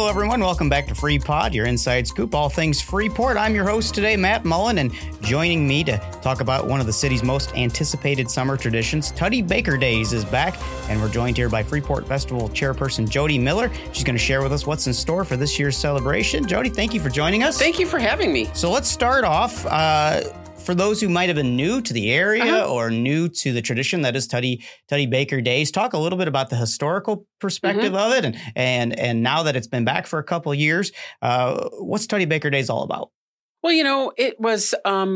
Hello, everyone. Welcome back to Free Pod, your inside scoop, all things Freeport. I'm your host today, Matt Mullen, and joining me to talk about one of the city's most anticipated summer traditions, Tuddy Baker Days, is back, and we're joined here by Freeport Festival Chairperson Jody Miller. She's going to share with us what's in store for this year's celebration. Jody, thank you for joining us. Thank you for having me. So let's start off. For those who might have been new to the area or new to the tradition that is Tuddy Baker Days, talk a little bit about the historical perspective of it, and now that it's been back for a couple of years, what's Tuddy Baker Days all about? Well, you know, it was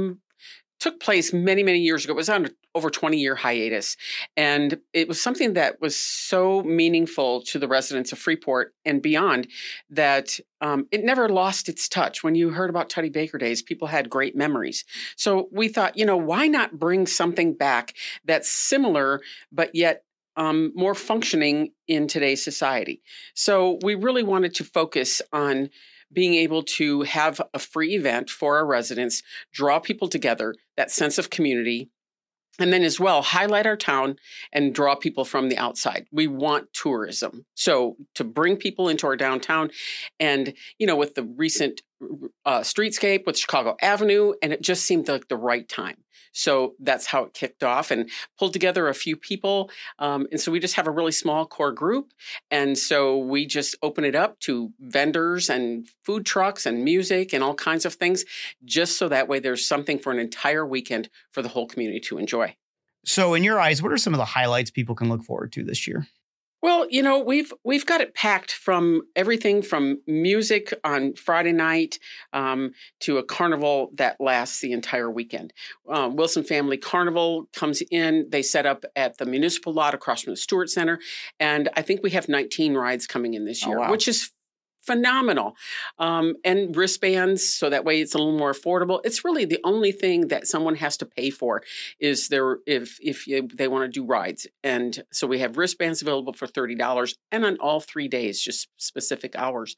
took place many, many years ago. It was on over 20-year hiatus, and it was something that was so meaningful to the residents of Freeport and beyond that it never lost its touch. When you heard about Tuddy Baker Days, people had great memories. So we thought, you know, why not bring something back that's similar, but yet more functioning in today's society? So we really wanted to focus on being able to have a free event for our residents, draw people together, that sense of community, and then as well, highlight our town and draw people from the outside. We want tourism. So to bring people into our downtown and, you know, with the recent streetscape with Chicago Avenue, and it just seemed like the right time. So that's how it kicked off and pulled together a few people. And so we just have a really small core group. And so we just open it up to vendors and food trucks and music and all kinds of things, just so that way there's something for an entire weekend for the whole community to enjoy. So in your eyes, what are some of the highlights people can look forward to this year? Well, you know, we've got it packed from everything from music on Friday night to a carnival that lasts the entire weekend. Wilson Family Carnival comes in. They set up at the municipal lot across from the Stewart Center. And I think we have 19 rides coming in this year, which is phenomenal. And wristbands, so that way it's a little more affordable. It's really the only thing that someone has to pay for is they want to do rides. And so we have wristbands available for $30 and on all 3 days, just specific hours.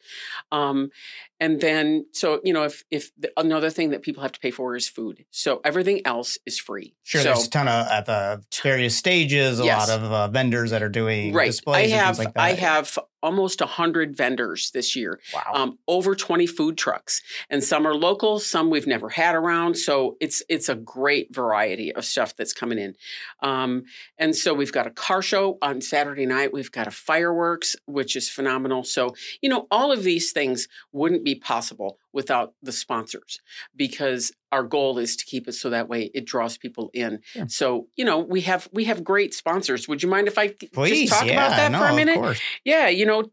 And then, so, you know, if another thing that people have to pay for is food. So everything else is free. Sure, so, there's a ton of, at the various stages, a lot of vendors that are doing displays and things like that. I have almost 100 vendors this year. Wow. Over 20 food trucks. And some are local, some we've never had around. So it's a great variety of stuff that's coming in. And so we've got a car show on Saturday night. We've got a fireworks, which is phenomenal. So, you know, all of these things wouldn't be possible without the sponsors, because our goal is to keep it so that way it draws people in. Yeah. So, you know, we have great sponsors. Would you mind if I just talk about that for a minute? Of course. Yeah, you know,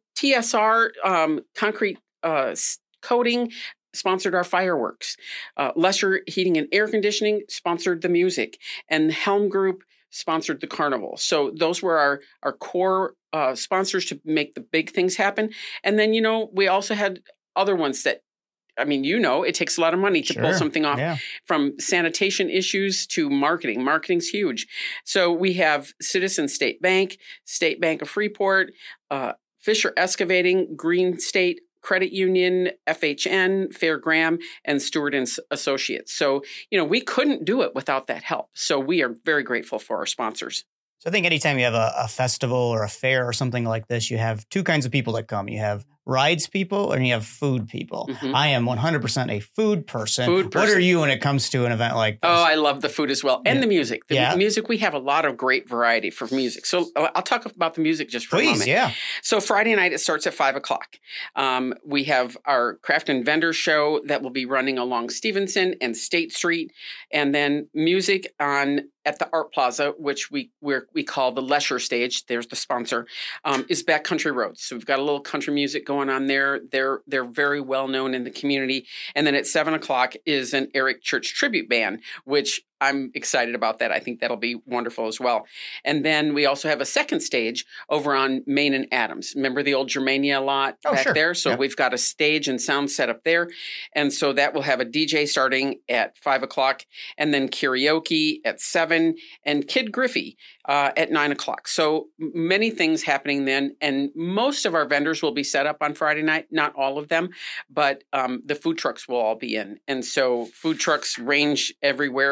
TSR concrete coating sponsored our fireworks. Lesher Heating and Air Conditioning sponsored the music, and Helm Group sponsored the carnival. So those were our core sponsors to make the big things happen. And then, you know, we also had other ones that, I mean, you know, it takes a lot of money to pull something off, from sanitation issues to marketing. Marketing's huge. So we have Citizen State Bank of Freeport, Fisher Excavating, Green State Credit Union, FHN, Fair Graham, and Stewart and Associates. So, you know, we couldn't do it without that help. So we are very grateful for our sponsors. So I think anytime you have a festival or a fair or something like this, you have two kinds of people that come. You have rides people and you have food people. Mm-hmm. I am 100% a food person. What are you when it comes to an event like this? Oh, I love the food as well. And the music. The music, we have a lot of great variety for music. So I'll talk about the music just for a moment. Yeah. So Friday night, it starts at 5 o'clock. We have our craft and vendor show that will be running along Stevenson and State Street. And then music at the Art Plaza, which we call the Lesher Stage, there's the sponsor, is Backcountry Road. So we've got a little country music going on there. They're very well known in the community. And then at 7 o'clock is an Eric Church tribute band, which I'm excited about that. I think that'll be wonderful as well. And then we also have a second stage over on Main and Adams. Remember the old Germania lot back there? So we've got a stage and sound set up there. And so that will have a DJ starting at 5 o'clock, and then karaoke at 7, and Kid Griffey at 9 o'clock. So many things happening then. And most of our vendors will be set up on Friday night, not all of them, but the food trucks will all be in. And so food trucks range everywhere from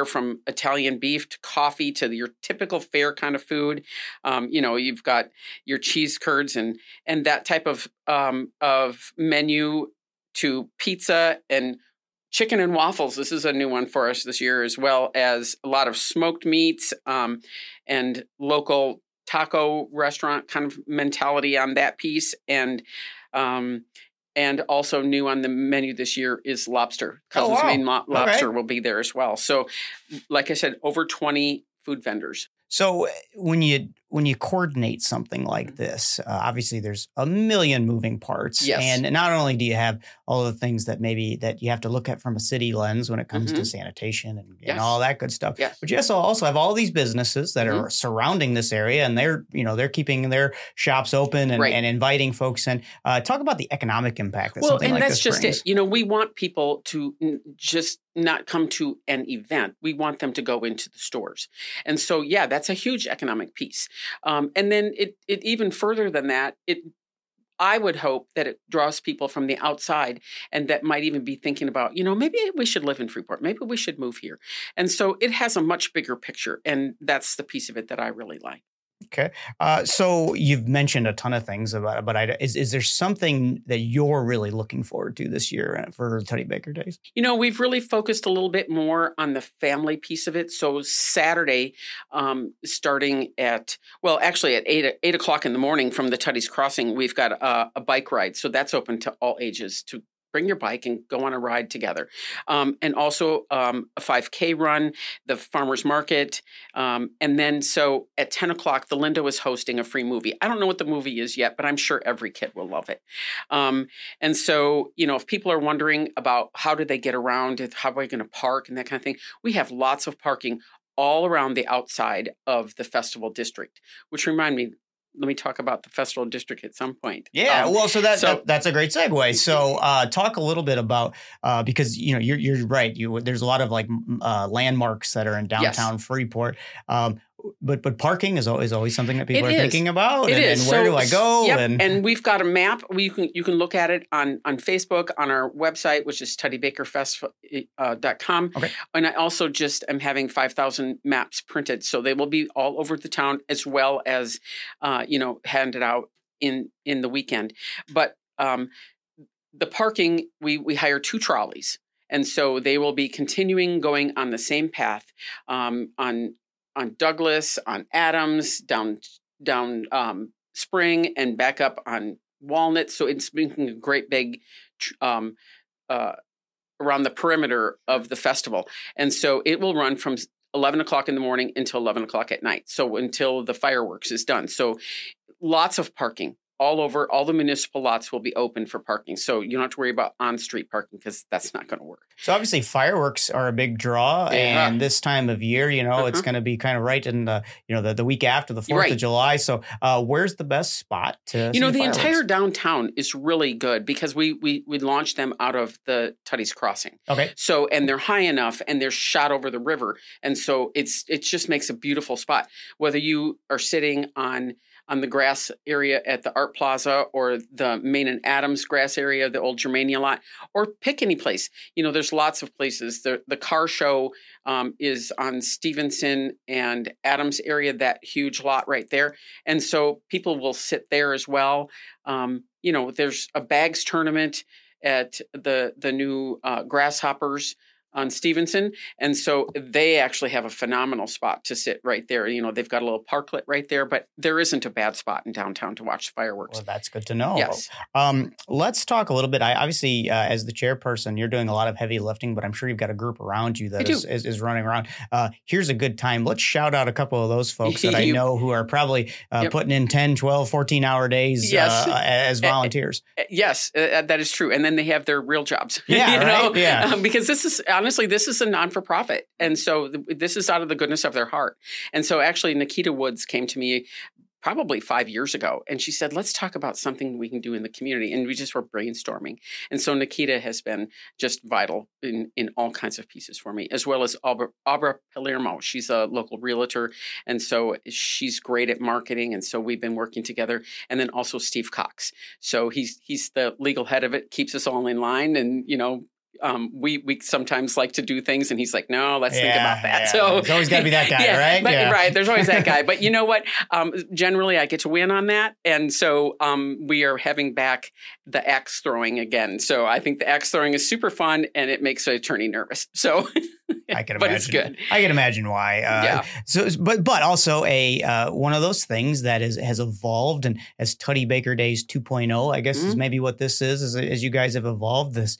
Italian beef to coffee to your typical fare kind of food. You've got your cheese curds and that type of menu to pizza and chicken and waffles. This is a new one for us this year, as well as a lot of smoked meats and local taco restaurant kind of mentality on that piece. And also new on the menu this year is lobster. Cousin's Maine lobster will be there as well. So like I said, over 20 food vendors. So when you coordinate something like this, obviously there's a million moving parts. Yes. And not only do you have all the things that you have to look at from a city lens when it comes to sanitation and all that good stuff, but you also have all these businesses that are surrounding this area, and they're keeping their shops open and inviting folks in. Talk about the economic impact that something like this brings. Well, and that's just it. We want people to just not come to an event. We want them to go into the stores. And so, that's a huge economic piece. And then it even further than that, I would hope that it draws people from the outside and that might even be thinking about, maybe we should live in Freeport. Maybe we should move here. And so it has a much bigger picture. And that's the piece of it that I really like. Okay. So you've mentioned a ton of things about it, but is there something that you're really looking forward to this year for Tuddy Baker Days? We've really focused a little bit more on the family piece of it. So Saturday, starting at 8 o'clock in the morning from the Tuddy's Crossing, we've got a bike ride. So that's open to all ages to bring your bike and go on a ride together. And also a 5K run, the farmer's market. And then so at 10 o'clock, the Linda is hosting a free movie. I don't know what the movie is yet, but I'm sure every kid will love it. And so, if people are wondering about how do they get around, how are we going to park and that kind of thing, we have lots of parking all around the outside of the festival district, which remind me, let me talk about the festival district at some point. Yeah, so that's a great segue. So talk a little bit about because you're right. There's a lot of landmarks that are in downtown Freeport. But parking is always something that people are thinking about. And where do I go? Yep. And we've got a map. You can look at it on Facebook, on our website, which is tuddybakerfest.com. Okay. And I also just am having 5,000 maps printed. So they will be all over the town as well as, handed out in the weekend. But the parking, we hire 2 trolleys. And so they will be continuing going on the same path on Douglas, on Adams, down Spring, and back up on Walnut. So it's making a great big around the perimeter of the festival. And so it will run from 11 o'clock in the morning until 11 o'clock at night. So until the fireworks is done. So lots of parking. All over, all the municipal lots will be open for parking. So you don't have to worry about on-street parking because that's not going to work. So obviously fireworks are a big draw. And this time of year, it's going to be kind of right in the week after the 4th of July. So where's the best spot to see the fireworks? entire downtown is really good because we launched them out of the Tuddy's Crossing. Okay. So, and they're high enough and they're shot over the river. And so it just makes a beautiful spot. Whether you are sitting on the grass area at the Art Plaza or the Main and Adams grass area, the old Germania lot, or pick any place. There's lots of places. The car show is on Stevenson and Adams area, that huge lot right there. And so people will sit there as well. There's a bags tournament at the new Grasshoppers on Stevenson. And so they actually have a phenomenal spot to sit right there. They've got a little parklet right there, but there isn't a bad spot in downtown to watch fireworks. Well, that's good to know. Yes. Let's talk a little bit. Obviously, as the chairperson, you're doing a lot of heavy lifting, but I'm sure you've got a group around you that is running around. Here's a good time. Let's shout out a couple of those folks that I know who are probably putting in 10, 12, 14-hour days as volunteers. Yes, that is true. And then they have their real jobs. Yeah, because this is honestly, this is a non-for-profit. And so this is out of the goodness of their heart. And so actually Nikita Woods came to me probably 5 years ago. And she said, let's talk about something we can do in the community. And we just were brainstorming. And so Nikita has been just vital in all kinds of pieces for me, as well as Abra Palermo. She's a local realtor. And so she's great at marketing. And so we've been working together. And then also Steve Cox. So he's the legal head of it, keeps us all in line and, we sometimes like to do things, and he's like, no, let's think about that. So there's always got to be that guy, right? But, right. There's always that guy. But you know what? Generally, I get to win on that. And so we are having back the axe throwing again. So I think the axe throwing is super fun, and it makes an attorney nervous. So I can imagine. But it's good. I can imagine why. So, but also one of those things that has evolved, and as Tuddy Baker Days 2.0, I guess is maybe what this is as you guys have evolved this.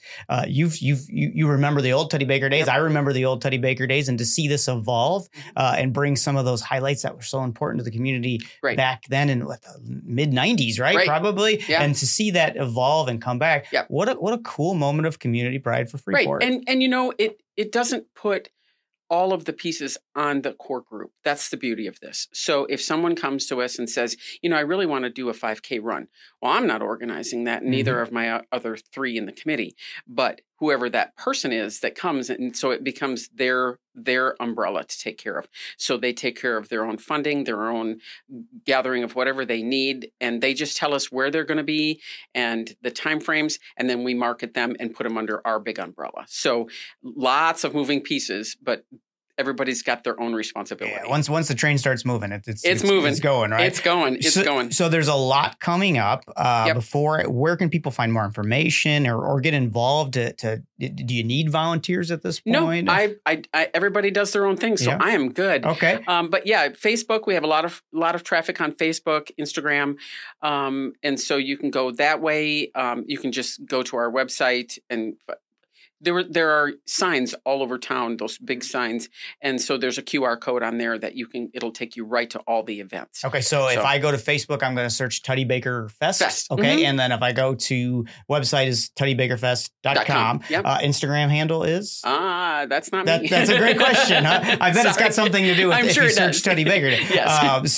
You remember the old Tuddy Baker Days. Yep. I remember the old Tuddy Baker Days, and to see this evolve and bring some of those highlights that were so important to the community back then in the mid 90s, right? Probably. Yeah. And to see that evolve and come back. Yep. What a cool moment of community pride for Freeport. Right. And it doesn't put all of the pieces on the core group. That's the beauty of this. So if someone comes to us and says, I really want to do a 5K run. Well, I'm not organizing that. Neither of my other 3 in the committee, but whoever that person is that comes. And so it becomes their umbrella to take care of. So they take care of their own funding, their own gathering of whatever they need. And they just tell us where they're going to be and the timeframes. And then we market them and put them under our big umbrella. So lots of moving pieces, but everybody's got their own responsibility. Yeah, once the train starts moving, it's moving. It's going, right? It's going. So there's a lot coming up. Before, where can people find more information or get involved? Do you need volunteers at this point? No, I everybody does their own thing, so I am good. Okay. But Facebook, we have a lot of traffic on Facebook, Instagram, and so you can go that way. You can just go to our website and. There are signs all over town, those big signs. And so there's a QR code on there that it'll take you right to all the events. Okay. So if I go to Facebook, I'm going to search Tuddy Baker Fest. Okay. Mm-hmm. And then if I go to website is tuddybakerfest.com. Yep. Instagram handle is? That's not me. That's a great question. Huh? I bet it's got something to do with if you search Tuddy Baker. Yes.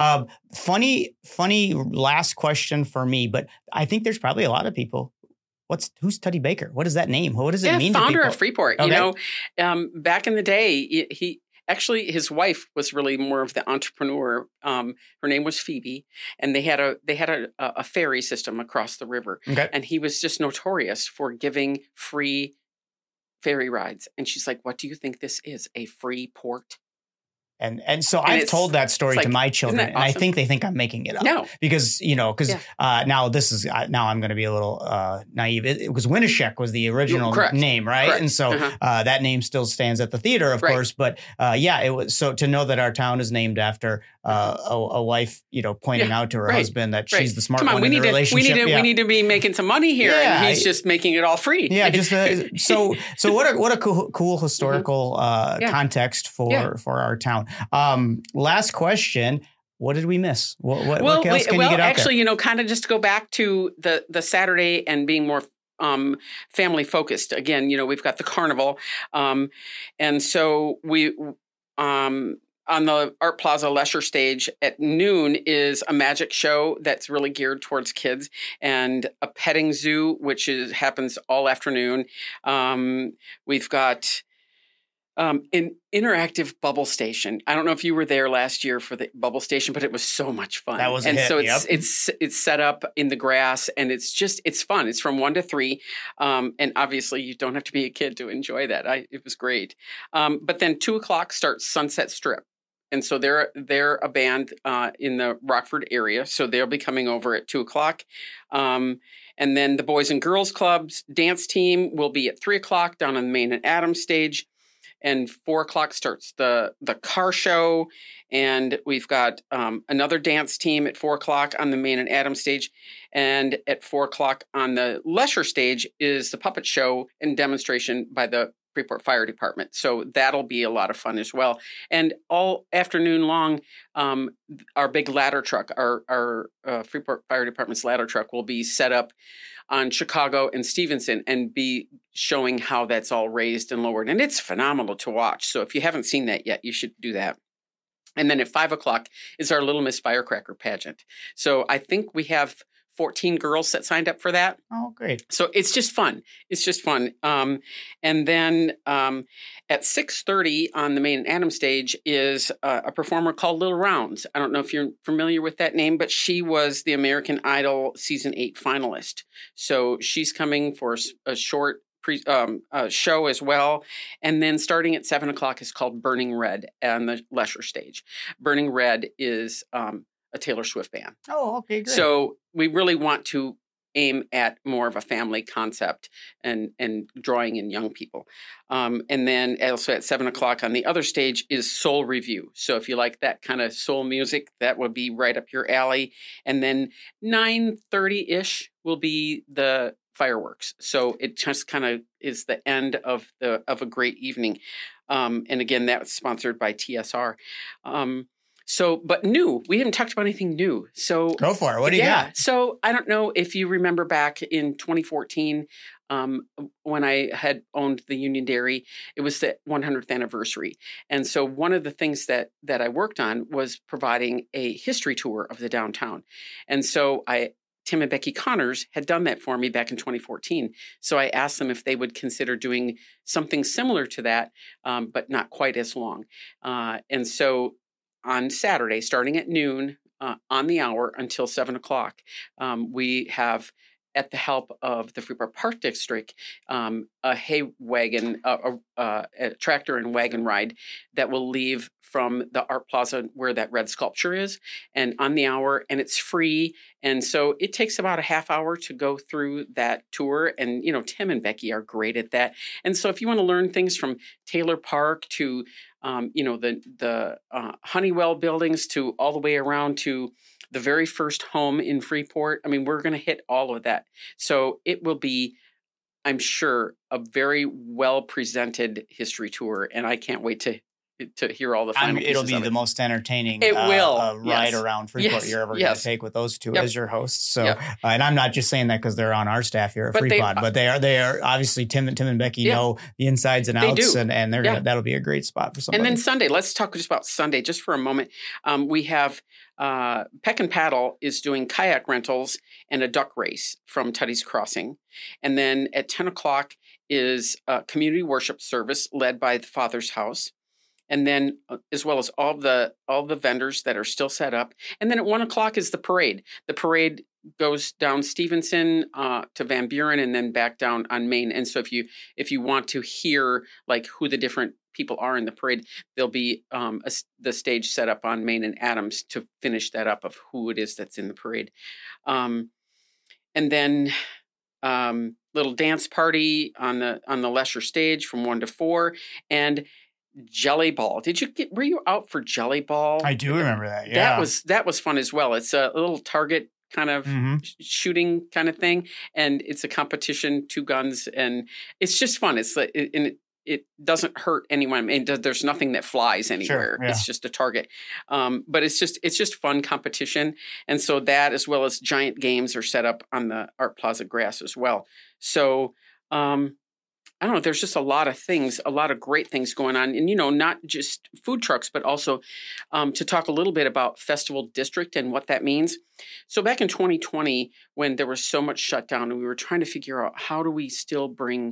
Funny last question for me, but I think there's probably a lot of people. Who's Tuddy Baker? What is that name? What does it mean? Founder to people? of Freeport. Okay. Back in the day, his wife was really more of the entrepreneur. Her name was Phoebe, and they had a ferry system across the river. Okay. And he was just notorious for giving free ferry rides. And she's like, "What do you think this is? A free port?" And so I've told that story to my children, awesome? And I think they think I'm making it up. No. Because, now I'm going to be a little naive. It was Winneshiek was the original name, right? Correct. And so that name still stands at the theater, of course. But it was so to know that our town is named after a wife, pointing out to her husband that she's the smart one in the relationship. We need to be making some money here, and he's just making it all free. Yeah, just so what a cool historical context for our town. Last question. What did we miss? What else can you get out there? Kind of just to go back to the Saturday and being more family focused. Again, we've got the carnival. And so we on the Art Plaza Lesher stage at noon is a magic show that's really geared towards kids, and a petting zoo, which happens all afternoon. We've got an interactive bubble station. I don't know if you were there last year for the bubble station, but it was so much fun. That was a hit. So it's set up in the grass, and it's fun. It's from 1 to 3. And obviously you don't have to be a kid to enjoy that. It was great. But then 2:00 starts Sunset Strip. And so they're a band in the Rockford area. So they'll be coming over at 2:00. And then the Boys and Girls Club's dance team will be at 3:00 down on the Main and Adams stage. And 4:00 starts the car show. And we've got another dance team at 4:00 on the Main and Adams stage. And at 4:00 on the Lesher stage is the puppet show and demonstration by the Freeport Fire Department. So that'll be a lot of fun as well. And all afternoon long, our big ladder truck, our Freeport Fire Department's ladder truck will be set up on Chicago and Stevenson and be showing how that's all raised and lowered. And it's phenomenal to watch. So if you haven't seen that yet, you should do that. And then at 5:00 is our Little Miss Firecracker pageant. So I think we have 14 girls that signed up for that. Oh, great. So it's just fun. And then at 6:30 on the Main and Adams stage is a performer called Little Rounds. I don't know if you're familiar with that name, but she was the American Idol Season 8 finalist. So she's coming for a short show as well. And then starting at 7:00 is called Burning Red on the Lesher stage. Burning Red is a Taylor Swift band. Oh, okay, great. So we really want to aim at more of a family concept and drawing in young people. And then also at 7:00 on the other stage is Soul Review. So if you like that kind of soul music, that would be right up your alley. And then 9:30-ish will be the fireworks. So it just kind of is the end of a great evening. And again, that's sponsored by TSR. But new, we haven't talked about anything new. So go for it. What do you got? So I don't know if you remember back in 2014, when I had owned the Union Dairy, it was the 100th anniversary. And so one of the things that I worked on was providing a history tour of the downtown. And so Tim and Becky Connors had done that for me back in 2014. So I asked them if they would consider doing something similar to that, but not quite as long. And so on Saturday, starting at noon on the hour until 7:00, we have, at the help of the Freeport Park District, a hay wagon, a tractor and wagon ride that will leave from the Art Plaza where that red sculpture is, and on the hour, and it's free. And so it takes about a half hour to go through that tour. And, Tim and Becky are great at that. And so if you want to learn things from Taylor Park to, the Honeywell buildings to all the way around to the very first home in Freeport, we're going to hit all of that. So it will be, I'm sure, a very well presented history tour. And I can't wait to hear all the final pieces it'll be of it. the most entertaining ride around Freeport you're ever going to take with those two as your hosts. So, and I'm not just saying that because they're on our staff here at Freeport, but they are obviously Tim and Becky know the insides and outs, and they're gonna, that'll be a great spot for somebody. And then Sunday, let's talk just about Sunday just for a moment. We have Peck and Paddle is doing kayak rentals and a duck race from Tuddy's Crossing. And then at 10:00 is a community worship service led by the Father's House. And then as well as all the vendors that are still set up. And then at 1:00 is the parade. The parade goes down Stevenson to Van Buren and then back down on Main. And so if you want to hear like who the different people are in the parade, there'll be the stage set up on Main and Adams to finish that up of who it is that's in the parade. And then little dance party on the Lesher stage from 1 to 4, and Jelly Ball. Were you out for Jelly Ball? I do remember that. Yeah. That was fun as well. It's a little target kind of shooting kind of thing. And it's a competition, 2 guns, and it's just fun. It's like, it doesn't hurt anyone. There's nothing that flies anywhere. Sure, yeah. It's just a target. But it's just fun competition. And so that, as well as giant games, are set up on the Art Plaza grass as well. So, I don't know, there's just a lot of great things going on. And, not just food trucks, but also to talk a little bit about Festival District and what that means. So back in 2020, when there was so much shutdown and we were trying to figure out how do we still bring,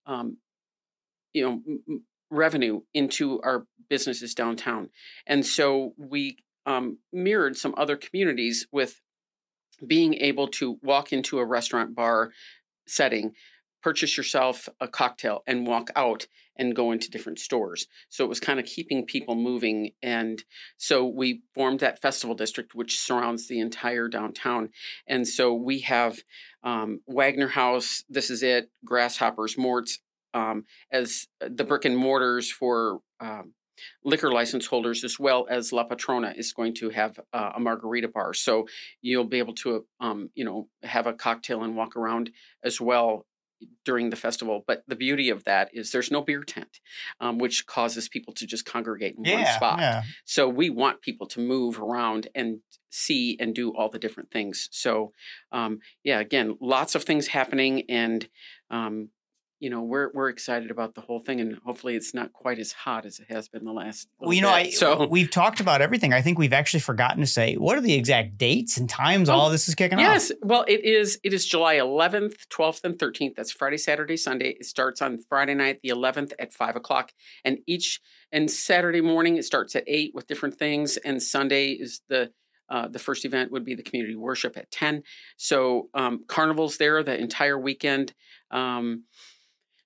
revenue into our businesses downtown. And so we mirrored some other communities with being able to walk into a restaurant bar setting, purchase yourself a cocktail and walk out and go into different stores. So it was kind of keeping people moving. And so we formed that Festival District, which surrounds the entire downtown. And so we have Wagner House, This Is It, Grasshoppers, Mort's, as the brick and mortars for liquor license holders, as well as La Patrona is going to have a margarita bar. So you'll be able to, have a cocktail and walk around as well during the festival. But the beauty of that is there's no beer tent, which causes people to just congregate in one spot. Yeah. So we want people to move around and see and do all the different things. So, again, lots of things happening, and we're excited about the whole thing, and hopefully it's not quite as hot as it has been the last. We've talked about everything. I think we've actually forgotten to say what are the exact dates and times all of this is kicking off. Yes, well, it is July 11th, 12th, and 13th. That's Friday, Saturday, Sunday. It starts on Friday night, the 11th, at 5:00, and Saturday morning it starts at 8 with different things, and Sunday is the first event would be the community worship at 10. So carnival's there the entire weekend.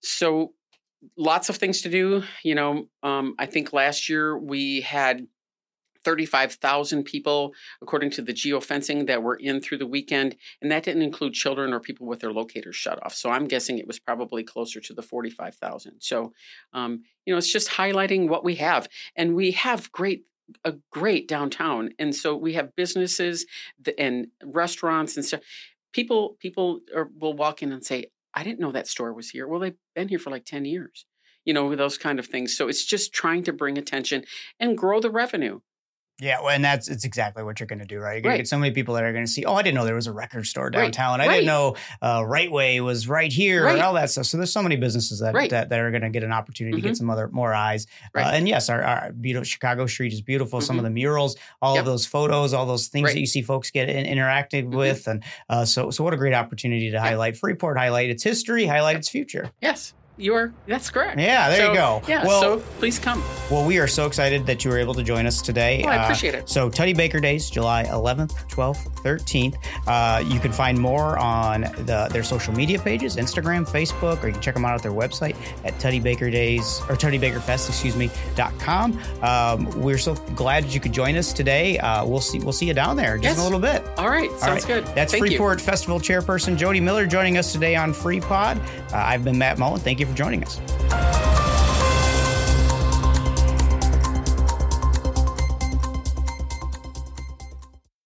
So lots of things to do. I think last year we had 35,000 people, according to the geofencing, that were in through the weekend. And that didn't include children or people with their locators shut off. So I'm guessing it was probably closer to the 45,000. So, it's just highlighting what we have. And we have a great downtown. And so we have businesses and restaurants and stuff. People will walk in and say, I didn't know that store was here. Well, they've been here for like 10 years, those kind of things. So it's just trying to bring attention and grow the revenue. Yeah, well, and it's exactly what you're going to do, right? You're going to get so many people that are going to see, I didn't know there was a record store downtown. I didn't know Right Way was right here and all that stuff. So there's so many businesses that are going to get an opportunity to get some more eyes. And yes, our beautiful Chicago Street is beautiful. Some of the murals, all of those photos, all those things that you see folks get interacted with. And so what a great opportunity to highlight Freeport, highlight its history, highlight its future. Yes. That's correct. Yeah, there you go. Yeah, so please come. Well, we are so excited that you were able to join us today. Oh, I appreciate it. So Tuddy Baker Days, July 11th, 12th, 13th. You can find more on their social media pages, Instagram, Facebook, or you can check them out at their website at TuddyBakerDays.com. We're so glad that you could join us today. We'll see you down there just in a little bit. All right. Sounds good. That's Freeport Festival Chairperson Jody Miller joining us today on FreePod. I've been Matt Mullen. Thank you for joining us.